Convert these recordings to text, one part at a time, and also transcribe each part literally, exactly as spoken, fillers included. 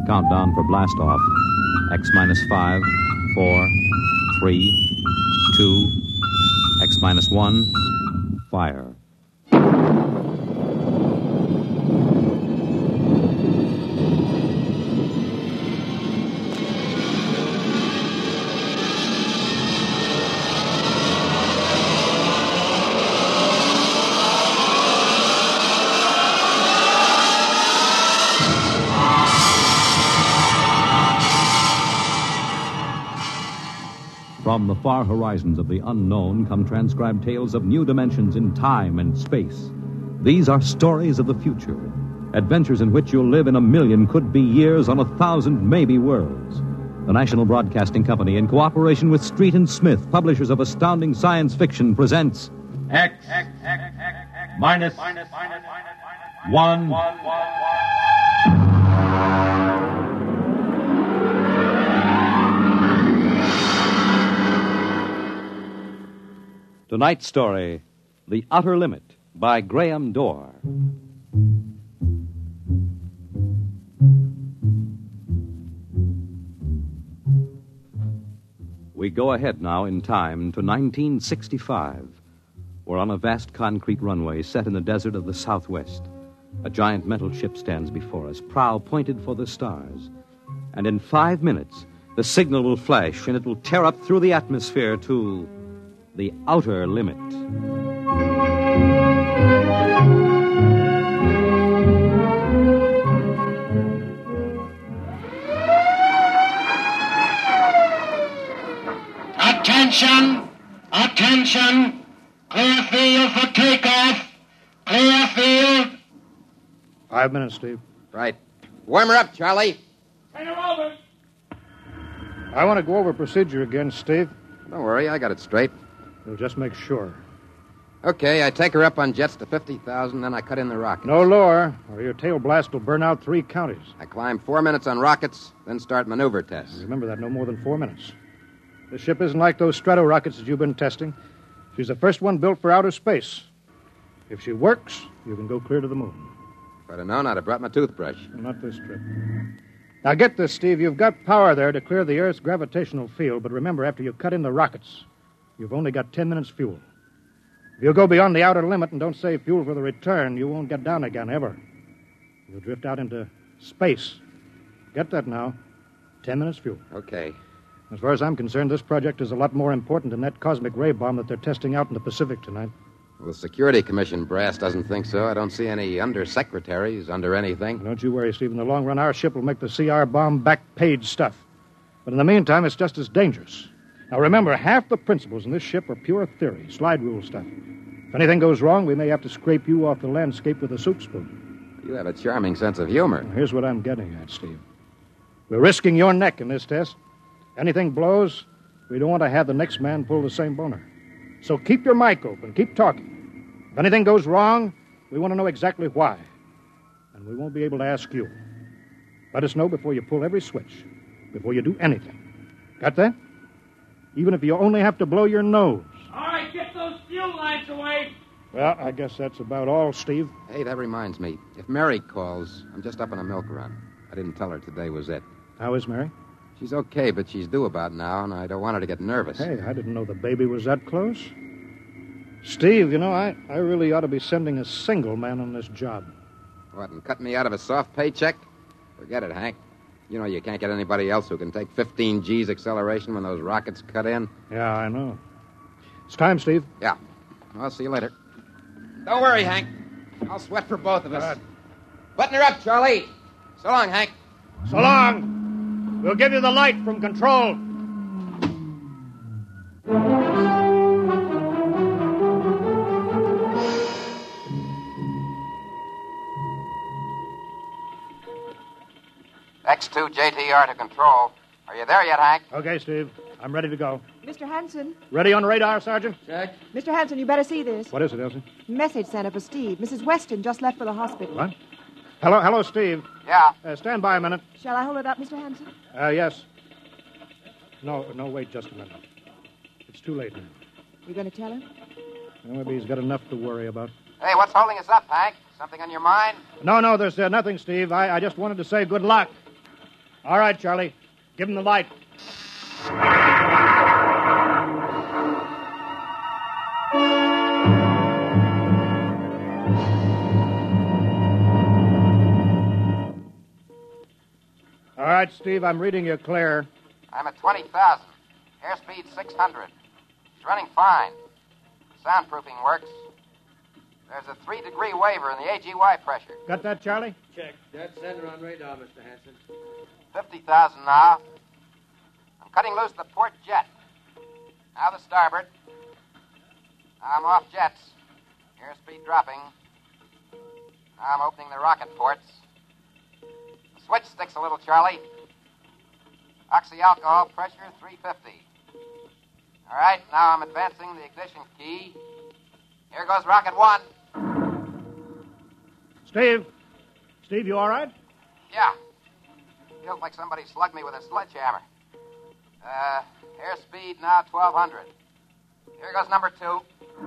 Countdown for blast off. X minus five, four, three, two, X minus one, fire. From the far horizons of the unknown come transcribed tales of new dimensions in time and space. These are stories of the future, adventures in which you'll live in a million could-be years on a thousand maybe worlds. The National Broadcasting Company, in cooperation with Street and Smith, publishers of astounding science fiction, presents X, X, X, X, X minus, minus, minus, one. one, one. Tonight's story, The Outer Limit, by Graham Dorr. We go ahead now in time to nineteen sixty-five. We're on a vast concrete runway set in the desert of the Southwest. A giant metal ship stands before us, prow pointed for the stars. And in five minutes, the signal will flash and it will tear up through the atmosphere to the outer limit. Attention! Attention! Clear field for takeoff! Clear field! Five minutes, Steve. Right. Warm her up, Charlie. Turn her over! I want to go over procedure again, Steve. Don't worry, I got it straight. We'll just make sure. Okay, I take her up on jets to fifty thousand, then I cut in the rockets. No lower, or your tail blast will burn out three counties. I climb four minutes on rockets, then start maneuver tests. Remember that, no more than four minutes. This ship isn't like those Strato rockets that you've been testing. She's the first one built for outer space. If she works, you can go clear to the moon. If I'd have known, I'd have brought my toothbrush. Well, not this trip. Now get this, Steve. You've got power there to clear the Earth's gravitational field, but remember, after you cut in the rockets, you've only got ten minutes fuel. If you go beyond the outer limit and don't save fuel for the return, you won't get down again, ever. You'll drift out into space. Get that now. Ten minutes fuel. Okay. As far as I'm concerned, this project is a lot more important than that cosmic ray bomb that they're testing out in the Pacific tonight. Well, the Security Commission brass doesn't think so. I don't see any undersecretaries under anything. Don't you worry, Steve. In the long run, our ship will make the C R bomb back-page stuff. But in the meantime, it's just as dangerous. Now, remember, half the principles in this ship are pure theory, slide rule stuff. If anything goes wrong, we may have to scrape you off the landscape with a soup spoon. You have a charming sense of humor. Now, here's what I'm getting at, Steve. We're risking your neck in this test. Anything blows, we don't want to have the next man pull the same boner. So keep your mic open. Keep talking. If anything goes wrong, we want to know exactly why. And we won't be able to ask you. Let us know before you pull every switch, before you do anything. Got that? Even if you only have to blow your nose. All right, get those fuel lines away. Well, I guess that's about all, Steve. Hey, that reminds me. If Mary calls, I'm just up on a milk run. I didn't tell her today was it. How is Mary? She's okay, but she's due about now, and I don't want her to get nervous. Hey, I didn't know the baby was that close. Steve, you know, I, I really ought to be sending a single man on this job. What, and cut me out of a soft paycheck? Forget it, Hank. You know you can't get anybody else who can take fifteen G's acceleration when those rockets cut in. Yeah, I know. It's time, Steve. Yeah. I'll see you later. Don't worry, Hank. I'll sweat for both of us. Good. Button her up, Charlie. So long, Hank. So long. We'll give you the light from control. X two J T R to control. Are you there yet, Hank? Okay, Steve. I'm ready to go. Mister Hanson. Ready on radar, Sergeant? Check. Mister Hanson, you better see this. What is it, Elsie? Message sent up for Steve. Missus Weston just left for the hospital. What? Hello, hello, Steve. Yeah. Uh, stand by a minute. Shall I hold it up, Mister Hanson? Uh, yes. No, no, wait just a minute. It's too late now. You going to tell him? Well, maybe he's got enough to worry about. Hey, what's holding us up, Hank? Something on your mind? No, no, there's uh, nothing, Steve. I, I just wanted to say good luck. All right, Charlie. Give him the light. All right, Steve, I'm reading you clear. I'm at twenty thousand. Airspeed six hundred. It's running fine. Soundproofing works. There's a three-degree waiver in the A G Y pressure. Got that, Charlie? Check. Dead center on radar, Mister Hanson. fifty thousand now. I'm cutting loose the port jet. Now the starboard. Now I'm off jets. Airspeed dropping. Now I'm opening the rocket ports. The switch sticks a little, Charlie. Oxy-alcohol pressure three fifty. All right, now I'm advancing the ignition key. Here goes rocket one. Steve? Steve, you all right? Yeah. Feels like somebody slugged me with a sledgehammer. Uh, airspeed now twelve hundred. Here goes number two.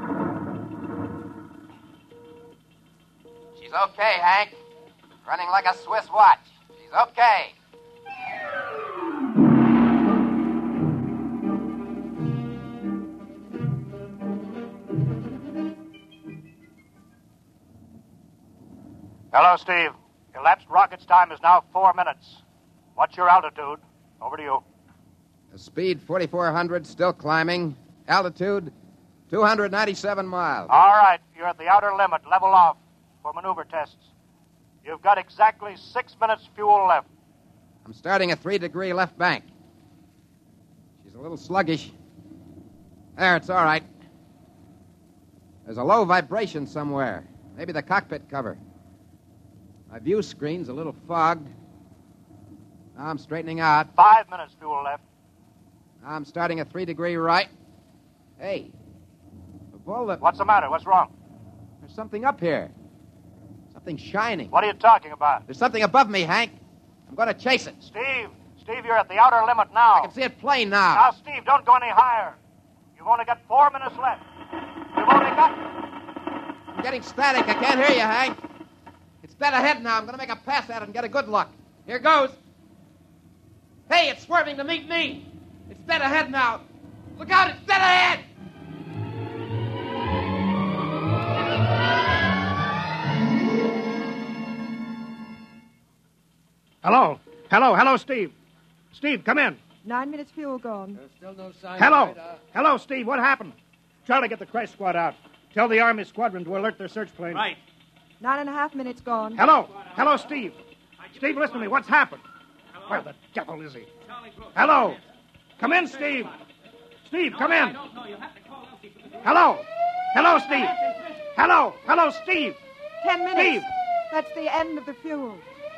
She's okay, Hank. Running like a Swiss watch. She's okay. Hello, Steve. Elapsed rocket's time is now four minutes. What's your altitude? Over to you. The speed forty-four hundred, still climbing. Altitude two hundred ninety-seven miles. All right, you're at the outer limit. Level off for maneuver tests. You've got exactly six minutes fuel left. I'm starting a three-degree left bank. She's a little sluggish. There, it's all right. There's a low vibration somewhere. Maybe the cockpit cover. My view screen's a little fogged. Now I'm straightening out. Five minutes fuel left. Now I'm starting a three-degree right. Hey, of all the... What's the matter? What's wrong? There's something up here. Something shining. What are you talking about? There's something above me, Hank. I'm going to chase it. Steve, Steve, you're at the outer limit now. I can see it plain now. Now, Steve, don't go any higher. You've only got four minutes left. You've only got... I'm getting static. I can't hear you, Hank. It's dead ahead now. I'm going to make a pass at it and get a good look. Here goes. Hey, it's swerving to meet me. It's dead ahead now. Look out, it's dead ahead. Hello. Hello. Hello, Steve. Steve, come in. Nine minutes fuel gone. There's still no sign Hello. of radar. Hello, Steve. What happened? Charlie, get the crash squad out. Tell the Army squadron to alert their search plane. Right. Nine and a half minutes gone. Hello. Hello, Steve. Steve, listen to me. What's happened? Where the devil is he? Hello. Come in, Steve. Steve, come in. Hello. Hello, Steve. Hello. Hello, Steve. Ten minutes. Steve. That's the end of the fuel.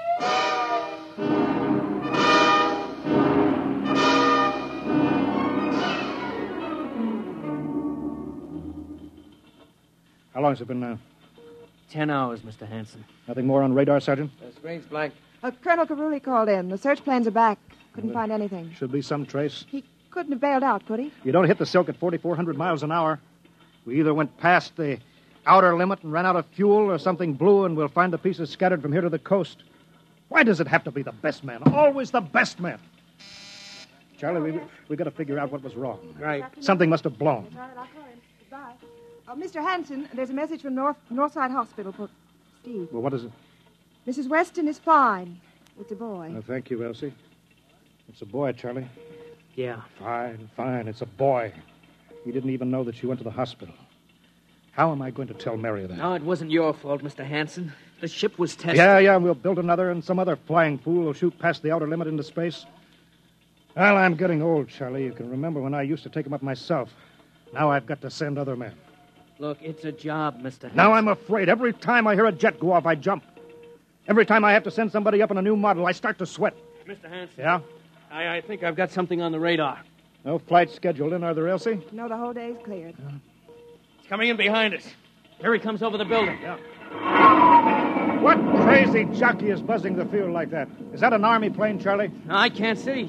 How long has it been now? Ten hours, Mister Hanson. Nothing more on radar, Sergeant? The screen's blank. Uh, Colonel Carulli called in. The search planes are back. Couldn't find anything. Should be some trace. He couldn't have bailed out, could he? You don't hit the silk at forty-four hundred miles an hour. We either went past the outer limit and ran out of fuel, or something blew, and we'll find the pieces scattered from here to the coast. Why does it have to be the best man? Always the best man. Charlie, we we got to figure out what was wrong. Right. Something must have blown. All right, I'll call him. Goodbye. Uh, Mister Hanson, there's a message from North Northside Hospital for Steve. Well, what is it? Missus Weston is fine. It's a boy. Oh, thank you, Elsie. It's a boy, Charlie. Yeah. Fine, fine. It's a boy. He didn't even know that she went to the hospital. How am I going to tell Mary that? No, it wasn't your fault, Mister Hanson. The ship was tested. Yeah, yeah, we'll build another, and some other flying fool will shoot past the outer limit into space. Well, I'm getting old, Charlie. You can remember when I used to take them up myself. Now I've got to send other men. Look, it's a job, Mister Hanson. Now I'm afraid. Every time I hear a jet go off, I jump. Every time I have to send somebody up in a new model, I start to sweat. Mister Hanson. Yeah? I, I think I've got something on the radar. No flights scheduled in, are there, Elsie? No, the whole day's cleared. It's coming in behind us. Here he comes over the building. Yeah. What crazy jockey is buzzing the field like that? Is that an Army plane, Charlie? I can't see.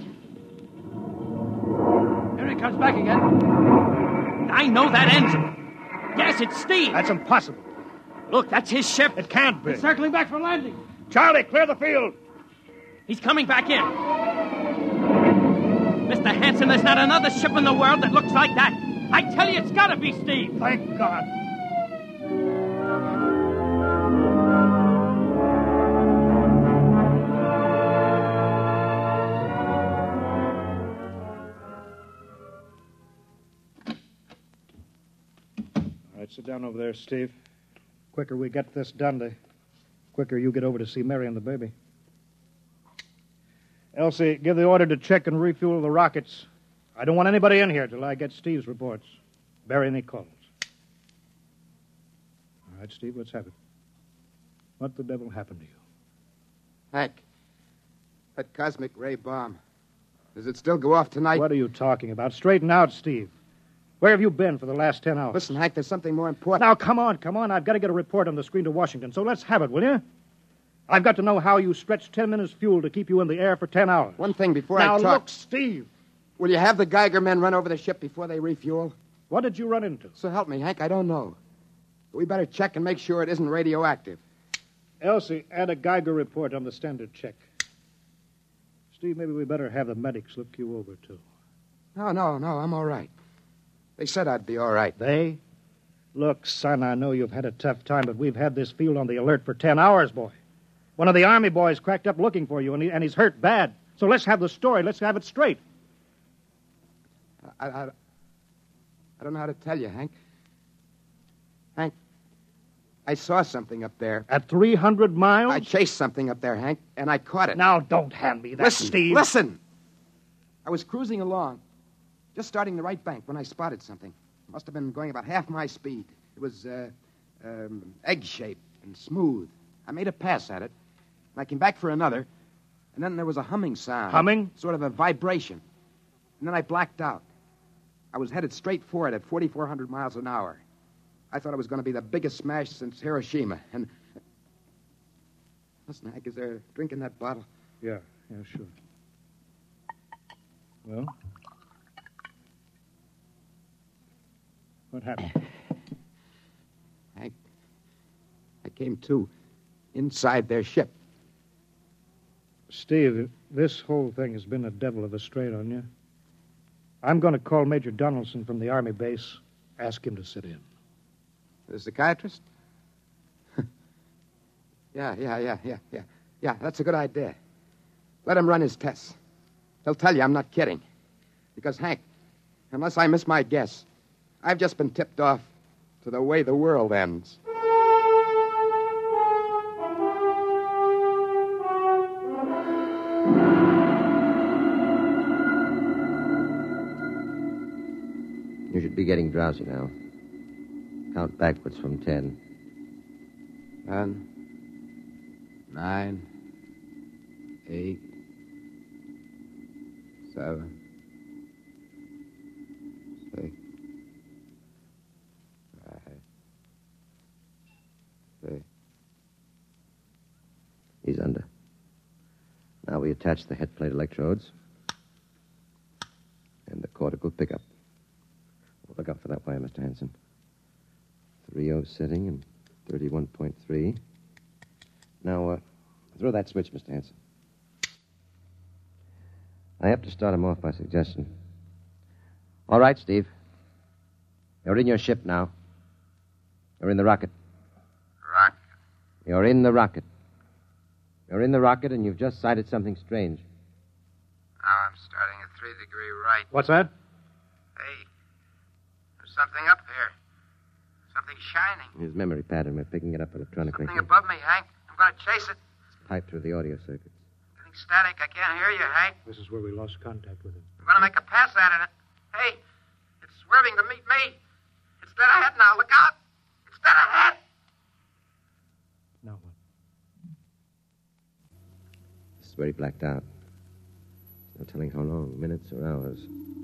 Here he comes back again. I know that engine. Yes, it's Steve. That's impossible. Look, that's his ship. It can't be. It's circling back for landing. Charlie, clear the field. He's coming back in. Mister Hanson, there's not another ship in the world that looks like that. I tell you, it's gotta be Steve. Thank God. All right, sit down over there, Steve. Quicker we get this done, the quicker you get over to see Mary and the baby. Elsie, give the order to check and refuel the rockets. I don't want anybody in here till I get Steve's reports. Bury any calls. All right, Steve, let's have it. What the devil happened to you? Hank, that cosmic ray bomb. Does it still go off tonight? What are you talking about? Straighten out, Steve. Where have you been for the last ten hours? Listen, Hank, there's something more important. Now, come on, come on. I've got to get a report on the screen to Washington, so let's have it, will you? I've got to know how you stretched ten minutes fuel to keep you in the air for ten hours. One thing before now, I talk... Now, look, Steve. Will you have the Geiger men run over the ship before they refuel? What did you run into? So help me, Hank, I don't know. But we better check and make sure it isn't radioactive. Elsie, add a Geiger report on the standard check. Steve, maybe we better have the medics look you over, too. No, no, no, I'm all right. They said I'd be all right. They? Look, son, I know you've had a tough time, but we've had this field on the alert for ten hours, boy. One of the Army boys cracked up looking for you, and, he, and he's hurt bad. So let's have the story. Let's have it straight. I, I, I don't know how to tell you, Hank. Hank, I saw something up there. At three hundred miles? I chased something up there, Hank, and I caught it. Now, don't hand me that, listen, Steve. Listen! I was cruising along, just starting the right bank when I spotted something. It must have been going about half my speed. It was uh, um, egg-shaped and smooth. I made a pass at it, and I came back for another, and then there was a humming sound. Humming? Sort of a vibration. And then I blacked out. I was headed straight for it at forty-four hundred miles an hour. I thought it was going to be the biggest smash since Hiroshima. And... Listen, Hank, is there a drink in that bottle? Yeah, yeah, sure. Well? What happened? Hank, I came to inside their ship. Steve, this whole thing has been a devil of a strain on you. I'm going to call Major Donaldson from the Army base, ask him to sit in. The psychiatrist? yeah, yeah, yeah, yeah, yeah. Yeah, that's a good idea. Let him run his tests. He'll tell you I'm not kidding. Because, Hank, unless I miss my guess, I've just been tipped off to the way the world ends. You should be getting drowsy now. Count backwards from ten. Ten, nine, eight, seven, six, five, three. He's under. Now we attach the head plate electrodes and the cortical pickup. Look out for that wire, Mister Hanson. three oh setting and thirty-one point three. Now, uh, throw that switch, Mister Hanson. I have to start him off by suggestion. All right, Steve. You're in your ship now. You're in the rocket. Rocket? You're in the rocket. You're in the rocket, and you've just sighted something strange. Now I'm starting at three degree right. What's that? Hey, there's something up here. Something shining. His memory pattern. We're picking it up electronically. Something above me, Hank. I'm going to chase it. It's piped through the audio circuits. Getting static. I can't hear you, Hank. This is where we lost contact with him. I'm going to make a pass at it. Hey, it's swerving to meet me. It's dead ahead now. Look out. It's dead ahead. Now what? This is where he blacked out. No telling how long, minutes or hours.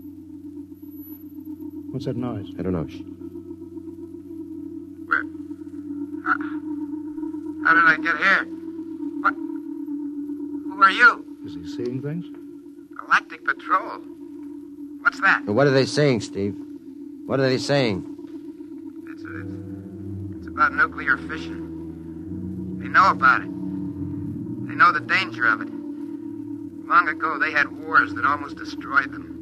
What's that noise? I don't know. Shh. Where? How, how did I get here? What? Who are you? Is he seeing things? Galactic Patrol. What's that? Well, what are they saying, Steve? What are they saying? It's, it's, it's about nuclear fission. They know about it. They know the danger of it. Long ago, they had wars that almost destroyed them.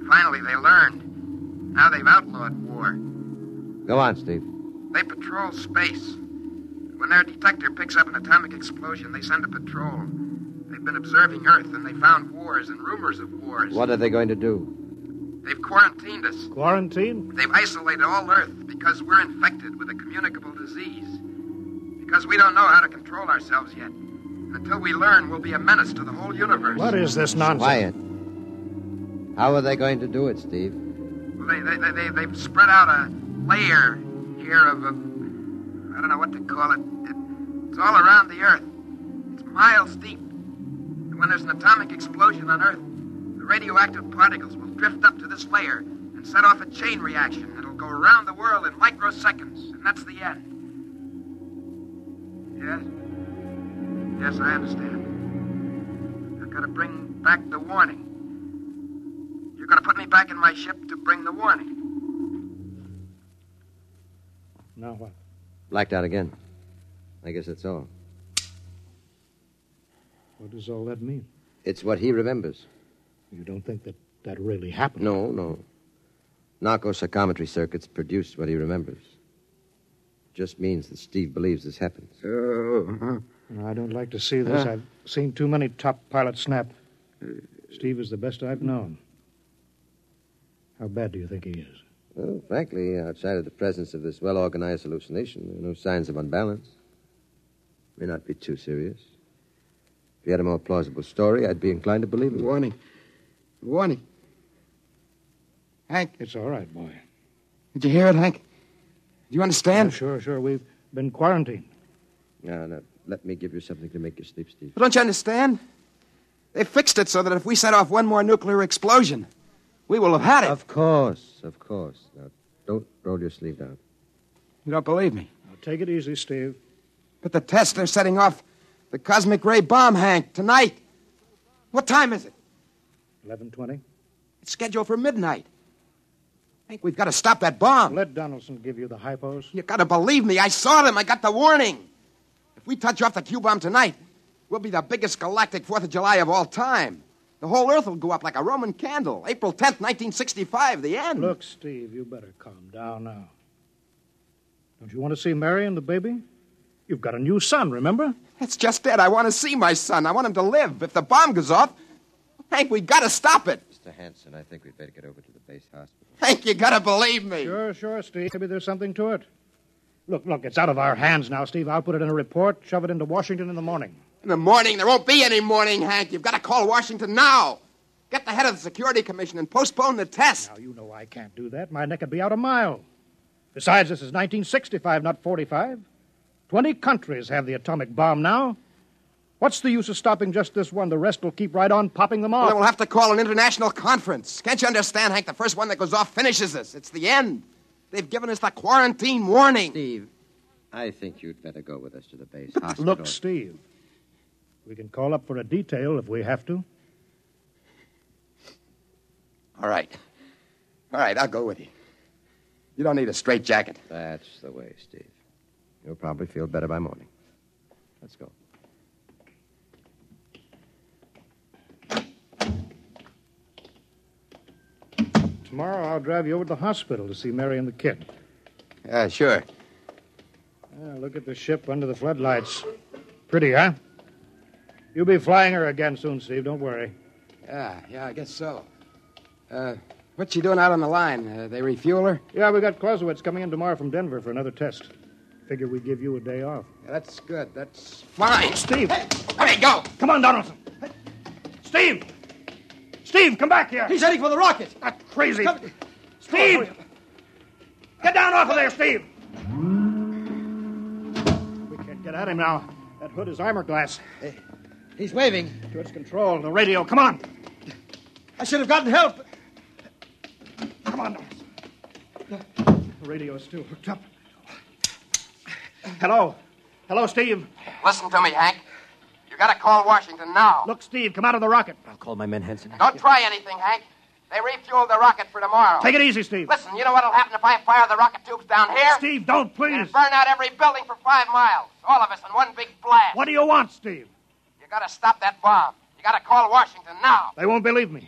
Finally, they learned. Now they've outlawed war. Go on, Steve. They patrol space. When their detector picks up an atomic explosion, they send a patrol. They've been observing Earth, and they found wars and rumors of wars. What are they going to do? They've quarantined us. Quarantine? They've isolated all Earth because we're infected with a communicable disease. Because we don't know how to control ourselves yet. And until we learn, we'll be a menace to the whole universe. What is this nonsense? Quiet. How are they going to do it, Steve? Well, they, they, they, they, they've spread out a layer here of a... I don't know what to call it. it. It's all around the Earth. It's miles deep. And when there's an atomic explosion on Earth, the radioactive particles will drift up to this layer and set off a chain reaction. It'll go around the world in microseconds, and that's the end. Yes? Yes, I understand. I've got to bring back the warning. You're going to put me back in my ship to bring the warning. Now what? Blacked out again. I guess that's all. What does all that mean? It's what he remembers. You don't think that that really happened? No, no. Narco-psychometry circuits produce what he remembers. Just means that Steve believes this happened. Oh. I don't like to see this. I've seen too many top pilots snap. Steve is the best I've known. How bad do you think he is? Well, frankly, outside of the presence of this well-organized hallucination, there are no signs of unbalance. May not be too serious. If he had a more plausible story, I'd be inclined to believe him. Warning. Warning. Hank. It's all right, boy. Did you hear it, Hank? Do you understand? Oh, sure, sure. We've been quarantined. Now, now, let me give you something to make you sleep, Steve. But don't you understand? They fixed it so that if we set off one more nuclear explosion, we will have had it. Of course, of course. Now, don't roll your sleeve down. You don't believe me? Now, take it easy, Steve. But the tests are setting off the cosmic ray bomb, Hank, tonight. What time is it? eleven twenty. It's scheduled for midnight. Hank, we've got to stop that bomb. Let Donaldson give you the hypos. You got to believe me. I saw them. I got the warning. If we touch off the Q-bomb tonight, we'll be the biggest galactic fourth of July of all time. The whole Earth will go up like a Roman candle. April tenth, nineteen sixty-five, the end. Look, Steve, you better calm down now. Don't you want to see Mary and the baby? You've got a new son, remember? That's just it. I want to see my son. I want him to live. If the bomb goes off, Hank, we got to stop it. Mister Hanson, I think we'd better get over to the base hospital. Hank, you got to believe me. Sure, sure, Steve. Maybe there's something to it. Look, look, it's out of our hands now, Steve. I'll put it in a report, shove it into Washington in the morning. In the morning? There won't be any morning, Hank. You've got to call Washington now. Get the head of the Security Commission and postpone the test. Now, you know I can't do that. My neck would be out a mile. Besides, this is nineteen sixty-five, not forty-five. Twenty countries have the atomic bomb now. What's the use of stopping just this one? The rest will keep right on popping them off. Well, we'll have to call an international conference. Can't you understand, Hank? The first one that goes off finishes us. It's the end. They've given us the quarantine warning. Steve, I think you'd better go with us to the base hospital. Look, Steve, we can call up for a detail if we have to. All right. All right, I'll go with you. You don't need a straitjacket. That's the way, Steve. You'll probably feel better by morning. Let's go. Tomorrow I'll drive you over to the hospital to see Mary and the kid. Yeah, sure. Yeah, look at the ship under the floodlights. Pretty, huh? You'll be flying her again soon, Steve. Don't worry. Yeah, yeah, I guess so. Uh, what's she doing out on the line? Uh, they refuel her? Yeah, we got Clausewitz coming in tomorrow from Denver for another test. Figure we'd give you a day off. Yeah, that's good. That's fine. Steve! Hey, let me go! Come on, Donaldson! Steve! Steve, come back here! He's heading for the rocket! That's crazy! Come- Steve! Get down off of there, Steve! We can't get at him now. That hood is armor glass. Hey, he's waving. To its control, the radio. Come on! I should have gotten help. Come on, Donaldson. The radio is still hooked up. Hello. Hello, Steve. Listen to me, Hank. You gotta call Washington now. Look, Steve, come out of the rocket. I'll call my men, Henson. Don't try anything, Hank. They refueled the rocket for tomorrow. Take it easy, Steve. Listen, you know what'll happen if I fire the rocket tubes down here? Steve, don't, please. It'll burn out every building for five miles. All of us in one big blast. What do you want, Steve? You gotta stop that bomb. You gotta call Washington now. They won't believe me.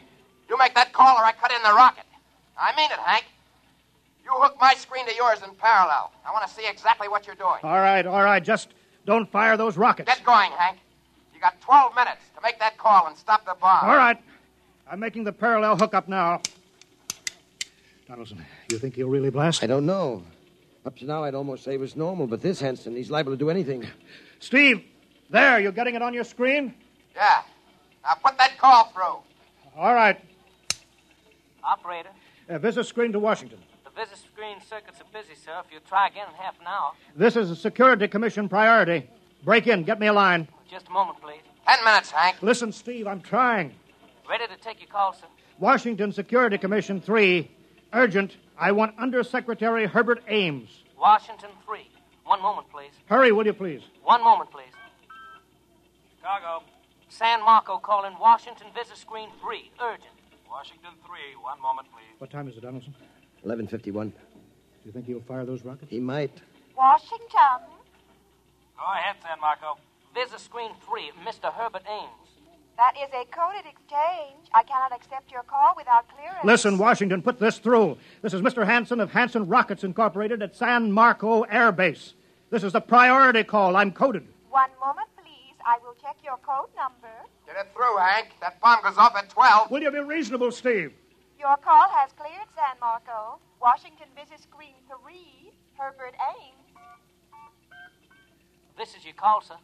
You make that call or I cut in the rocket. I mean it, Hank. You hook my screen to yours in parallel. I want to see exactly what you're doing. All right, all right. Just don't fire those rockets. Get going, Hank. You got twelve minutes to make that call and stop the bomb. All right. I'm making the parallel hookup now. Donaldson, you think he'll really blast? I don't know. Up to now, I'd almost say it was normal, but this Hanson, he's liable to do anything. Steve, there, you're getting it on your screen? Yeah. Now put that call through. All right. Operator, Uh, visit screen to Washington. the visit screen circuits are busy, sir. If you try again in half an hour. This is a Security Commission priority. Break in. Get me a line. Just a moment, please. Ten minutes, Hank. Listen, Steve, I'm trying. Ready to take your call, sir. Washington Security Commission three. Urgent. I want Undersecretary Herbert Ames. Washington three. One moment, please. Hurry, will you please? One moment, please. Chicago. San Marco calling Washington visit screen three. Urgent. Washington three. One moment, please. What time is it, Donaldson? eleven fifty-one. Do you think he'll fire those rockets? He might. Washington. Go ahead, San Marco. Visit screen three. Mister Herbert Ames. That is a coded exchange. I cannot accept your call without clearance. Listen, Washington, put this through. This is Mister Hanson of Hanson Rockets Incorporated at San Marco Air Base. This is a priority call. I'm coded. One moment, please. I will check your code number. Get it through, Hank. That bomb goes off at twelve. Will you be reasonable, Steve? Your call has cleared, San Marco. Washington visit screen three. Herbert Ames. This is your call, sir.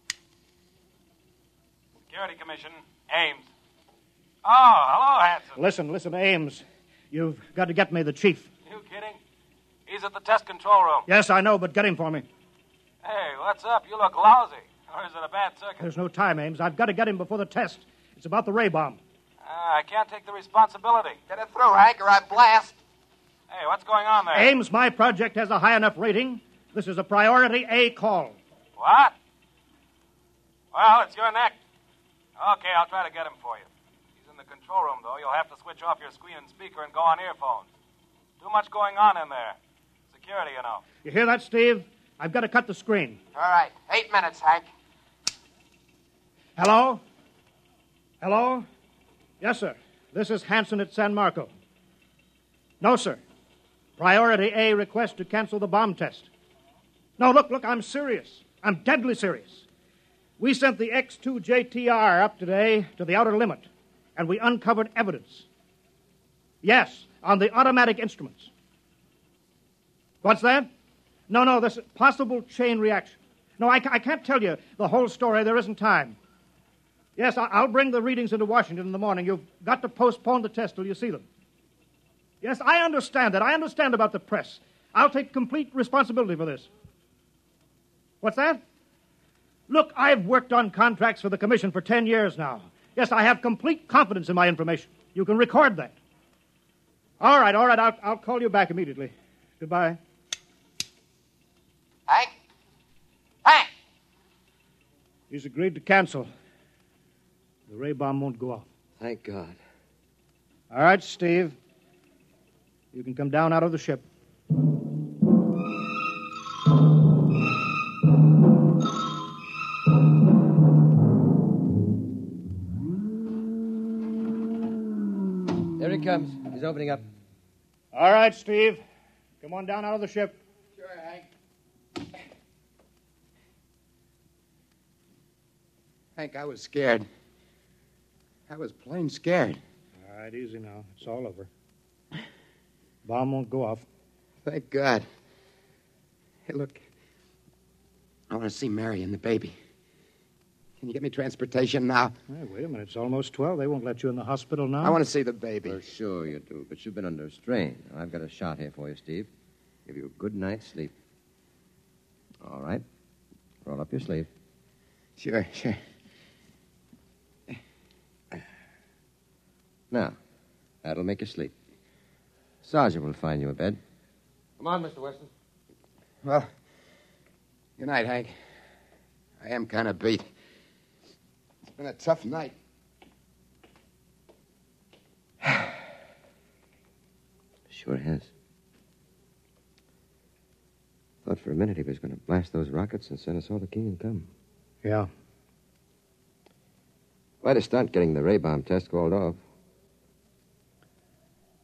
Security Commission. Ames. Oh, hello, Hanson. Listen, listen, Ames. You've got to get me the chief. You kidding? He's at the test control room. Yes, I know, but get him for me. Hey, what's up? You look lousy. Or is it a bad circuit? There's no time, Ames. I've got to get him before the test. It's about the ray bomb. Uh, I can't take the responsibility. Get it through, Hank, or I blast. Hey, what's going on there? Ames, my project has a high enough rating. This is a priority A call. What? Well, it's your neck. Okay, I'll try to get him for you. He's in the control room, though. You'll have to switch off your screen and speaker and go on earphones. Too much going on in there. Security, you know. You hear that, Steve? I've got to cut the screen. All right. Eight minutes, Hank. Hello? Hello? Yes, sir. This is Hanson at San Marco. No, sir. Priority A request to cancel the bomb test. No, look, look, I'm serious. I'm deadly serious. We sent the X two J T R up today to the outer limit, and we uncovered evidence. Yes, on the automatic instruments. What's that? No, no, this possible chain reaction. No, I, I can't tell you the whole story. There isn't time. Yes, I, I'll bring the readings into Washington in the morning. You've got to postpone the test till you see them. Yes, I understand that. I understand about the press. I'll take complete responsibility for this. What's that? Look, I've worked on contracts for the Commission for ten years now. Yes, I have complete confidence in my information. You can record that. All right, all right, I'll, I'll call you back immediately. Goodbye. Hank? Hank! He's agreed to cancel. The ray bomb won't go off. Thank God. All right, Steve. You can come down out of the ship. There he comes. He's opening up. All right, Steve. Come on down out of the ship. Sure, Hank. Hank, I was scared. I was plain scared. All right, easy now. It's all over. Bomb won't go off. Thank God. Hey, look. I want to see Mary and the baby. Can you get me transportation now? Hey, wait a minute. It's almost twelve. They won't let you in the hospital now. I want to see the baby. For sure you do, but you've been under strain. I've got a shot here for you, Steve. Give you a good night's sleep. All right. Roll up your sleeve. Sure, sure. Now, that'll make you sleep. Sergeant will find you a bed. Come on, Mister Weston. Well, good night, Hank. I am kind of beat. It's been a tough night. Sure has. Thought for a minute he was going to blast those rockets and send us all to King and Come. Yeah. Quite a stunt getting the ray bomb test called off.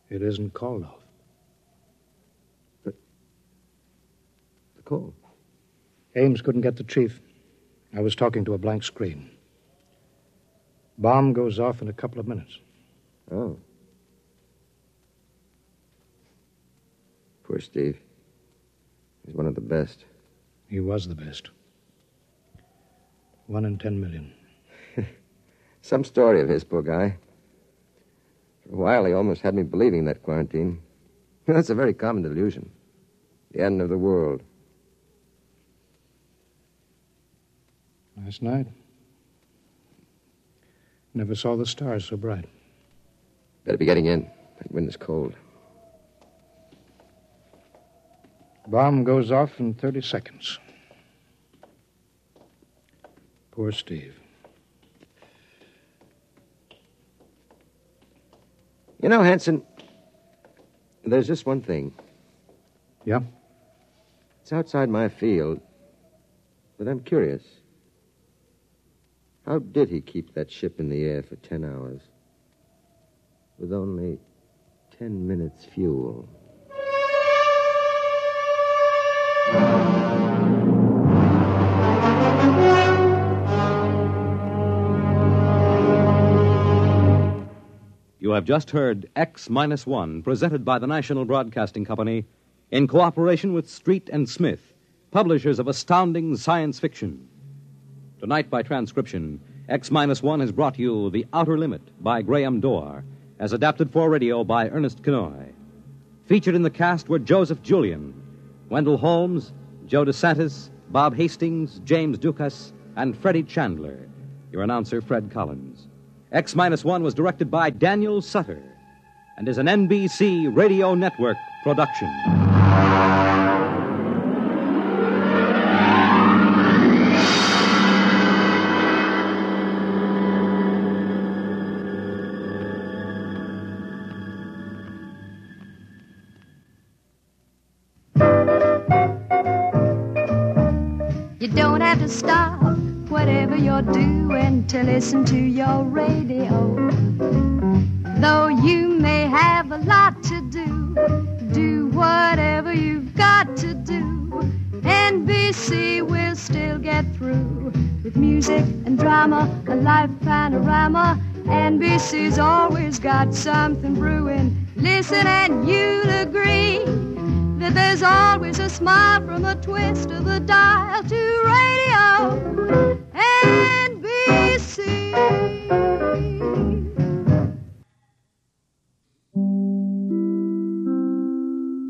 It isn't called off. But the call? Ames couldn't get the chief. I was talking to a blank screen. Bomb goes off in a couple of minutes. Oh. Poor Steve. He's one of the best. He was the best. One in ten million. Some story of his, poor guy. For a while, he almost had me believing that quarantine. That's a very common delusion. The end of the world. Last night, never saw the stars so bright. Better be getting in. That wind is cold. Bomb goes off in thirty seconds. Poor Steve. You know, Hanson, there's just one thing. Yeah? It's outside my field, but I'm curious. How did he keep that ship in the air for ten hours with only ten minutes fuel? You have just heard X Minus One, presented by the National Broadcasting Company in cooperation with Street and Smith, publishers of astounding science fiction. Tonight, by transcription, X Minus One has brought you The Outer Limit by Graham Dorr, as adapted for radio by Ernest Kenoy. Featured in the cast were Joseph Julian, Wendell Holmes, Joe DeSantis, Bob Hastings, James Dukas, and Freddie Chandler. Your announcer, Fred Collins. X Minus One was directed by Daniel Sutter and is an N B C Radio Network production. You don't have to stop whatever you're doing to listen to your radio. Though you may have a lot to do, do whatever you've got to do. N B C will still get through with music and drama, a life panorama. N B C's always got something brewing. Listen and you'll agree that there's always a smile from a twist of the dial to radio. And